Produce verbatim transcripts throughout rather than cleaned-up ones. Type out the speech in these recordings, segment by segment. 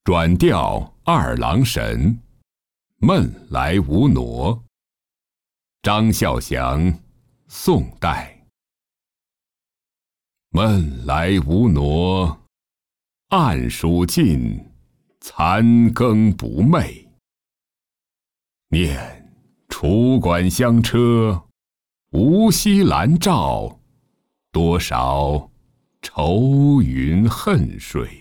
转调二郎神，闷来无挪。张孝祥，宋代。闷来无挪，暗暑尽，残羹不寐。念楚管香车，无锡兰照，多少愁云恨水。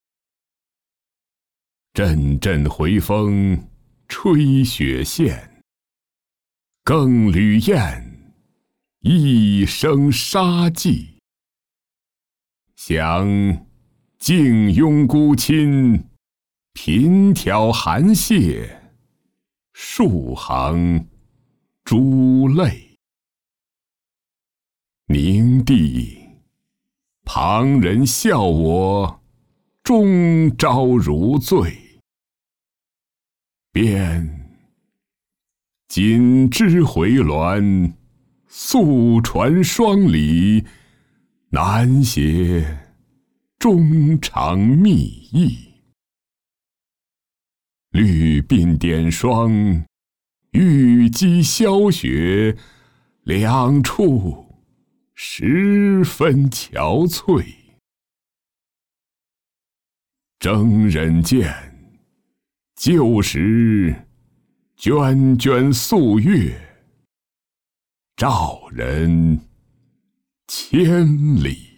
阵阵回风吹雪线，更履雁，一声杀寂。想静拥孤亲，频挑寒瀉，数行珠泪。凝地，旁人笑我终朝如醉。便锦织回鸾，素传双鲤，难写衷肠蜜意。绿鬓点霜，玉肌消雪，两处十分憔悴。征人见，旧时涓涓素月，照人千里。